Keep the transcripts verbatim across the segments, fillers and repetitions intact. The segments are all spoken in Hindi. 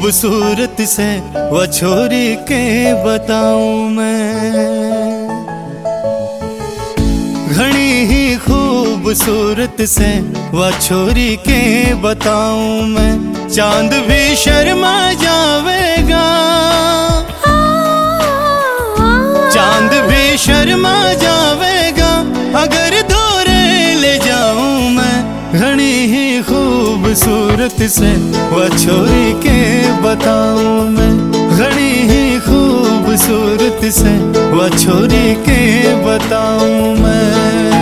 खूबसूरत से वो छोरी के बताऊं मैं। घणी ही खूबसूरत से वो छोरी के बताऊं मैं। चांद भी शर्मा जावेगा, चांद भी शर्मा जावेगा अगर दूरे ले जाऊं मैं। घणी ही खूबसूरत से वो छोरी के बताऊं मैं। घणी ही खूबसूरत से वो छोरी के बताऊं मैं।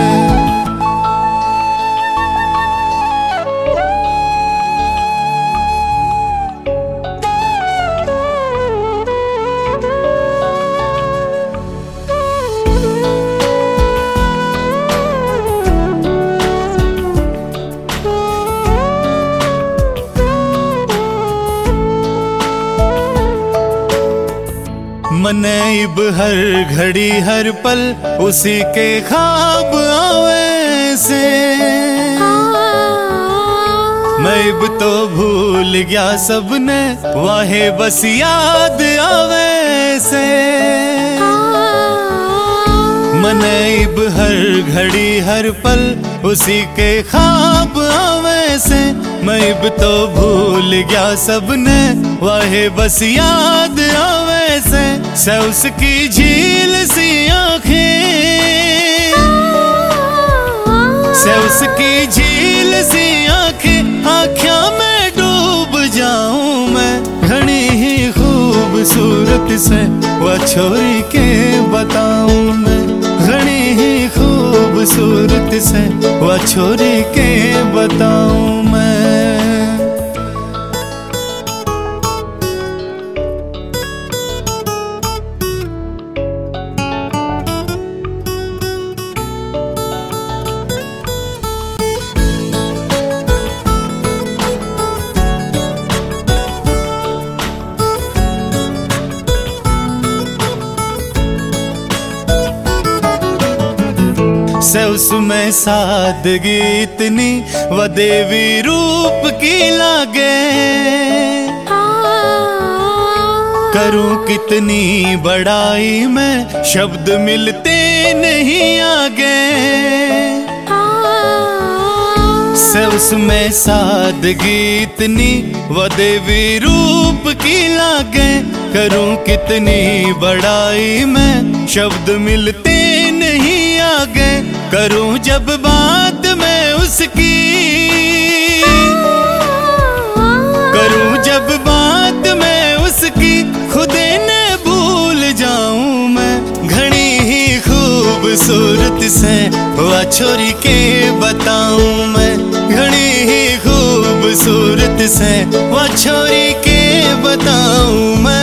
मनेब हर घड़ी हर पल उसी के ख्वाब आवे से। मैं तो भूल गया सबने वाहे बस याद आवे से। मनेब हर घड़ी हर पल उसी के ख्वाब आवे से। मैं तो भूल गया सबने वाहे बस याद आवे से। से उसकी झील सी आँखें, से उसकी झील सी आँखें, आँखों में डूब जाऊं मैं। घणी ही खूबसूरत से वो छोरी के बताऊं मैं। घणी ही खूबसूरत से वो छोरी के बताऊं मैं। से उसमें सादगी इतनी वो देवी रूप की लागे। करूं कितनी बड़ाई मैं शब्द मिलते नहीं आगे। से उसमें सादगी इतनी वो देवी रूप की लागे। करूं कितनी बड़ाई मैं शब्द मिलते नहीं आगे। करूं जब बात मैं उसकी, करूं जब बात मैं उसकी, खुदे ने भूल जाऊं मैं। घणी ही खूबसूरत से वो छोरी के बताऊं मैं। घणी ही खूबसूरत से वो छोरी के बताऊं मैं।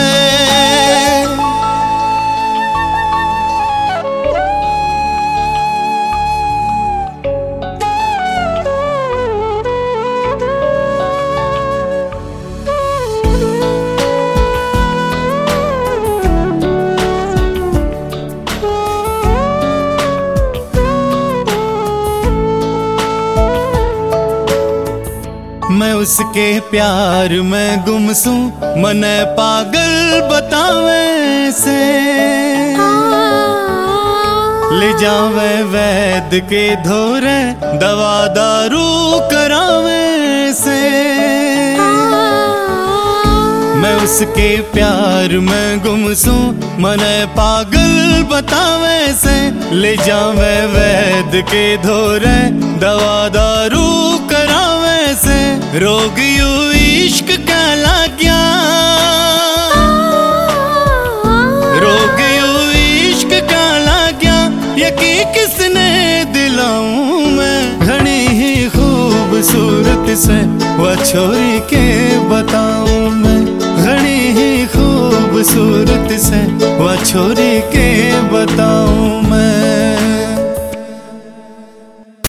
मैं उसके प्यार में गुमसूं मने पागल बतावे से। ले जावे वैद के धोरे दवा दारू करावे से। मैं उसके प्यार में गुमसूं मने पागल बतावे से। ले जावे वैद के धोरे दवा दारू करावे से। रोग यू इश्क का लाग्या, रोग यू इश्क का लाग्या, यकी किसने दिलाऊं मैं। घणी ही खूबसूरत से वो छोरी के बताऊं मैं। घणी ही खूबसूरत से वो छोरी के बताऊं।